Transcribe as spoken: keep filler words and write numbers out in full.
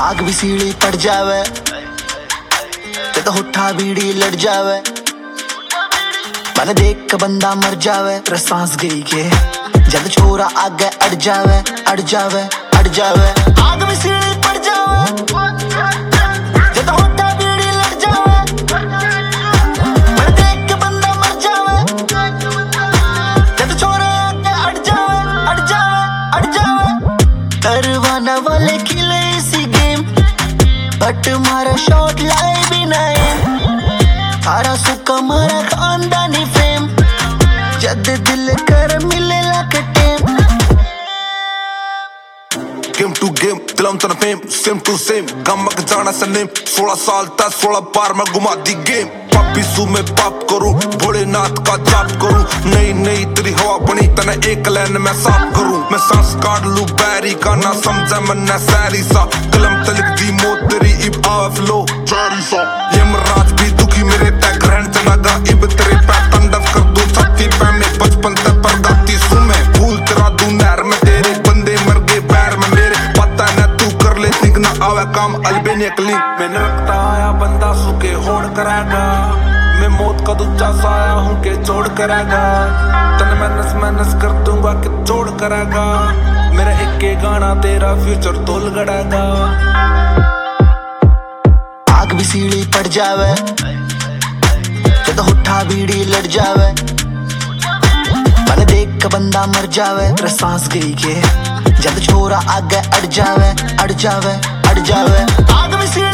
आग भी सीढ़ी पड़ जावे जद होठा बीड़ी लड़ जावे। मैंने देख के बंदा मर जावे तेरा सांस गई के जद छोरा आगे अड़ जावे अड़ जावे अड़ जावे। आग भी सीढ़ी पड़ जावे जद होठा बीड़ी लड़ जावे। मैंने देख के बंदा मर जावे जद छोरा आगे अड़ जावे अड़ जावे अड़ जावे। करवाना वाले खिले इसी गेम बट मारा शॉट लाए भी नहीं। तारा सुका मारा खानदानी फेम जद दिल कर मिले लाके टेम। गेम टू गेम दिलम तना फेम सेम टू सेम गमक जाना सनेम। सोलह साल तक सोलह पार में घुमा दी गेम। पापी सू में पाप करूं भोलेनाथ का जाप करूं। नई नई तेरी हवा बनी तना एक लाइन में साफ करूं। मैं सांस काट लूं बैरी का ना समझे मन सैरी सा। कलम तलिक दी मौत तेरी इब आवे फ्लो जारी सा। यमराज भी दुखी मेरे तक ग्रहण चलागा इब तेरे पैटर्न डफ कर दूं छाती पे में बचपन तक परदाती सू में भूल तेरा दूं नहर में तेरे बंदे मर गए पैर में मेरे। पता न तू कर ले think ना आवे काम अलबे निकली। मैंने रखता आया बंदा सुके होड़ करेगा। मैं मौत का दूजा साया हूँ के छोड़ करेगा। तन मेहनत मेहनत कर दूंगा कि छोड़ करेगा। मेरा एक के गाना तेरा फ्यूचर तोल गड़ेगा। आग भी सीढ़ी पड़ जावे जद होठा बीड़ी लड़ जावे। मैंने देख के बंदा मर जावे तेरा सांस गई के जद छोरा आगे अड़ जावे अड़ जावे अड़ जावे। आग भी